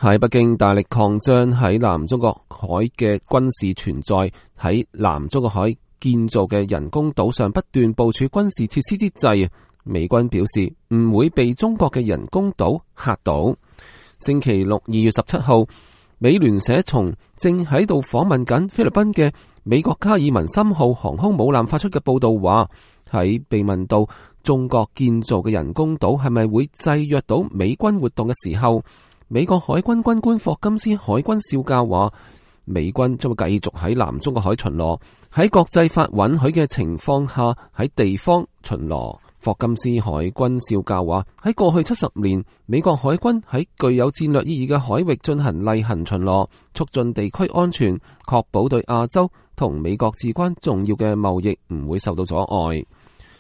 喺北京大力擴張喺南中國海嘅軍事存在，喺南中國海建造嘅人工島上不斷部署軍事設施之際，美軍表示唔會被中國嘅人工島嚇到。星期六2月17號，美聯社從正喺度訪問緊菲律賓嘅美國卡爾文森號航空母艦發出嘅報道話，喺被問到中國建造嘅人工島係咪會制約到美軍活動嘅時候，美國海軍軍官霍金斯海軍少校話，美軍將會繼續喺南中國海巡邏，喺國際法允許嘅情況下喺地方巡邏。霍金斯海軍少校話，喺過去70年，美國海軍喺具有戰略意義嘅海域進行例行巡邏，促進地區安全，確保對亞洲同美國至關重要嘅貿易唔會受到阻礙。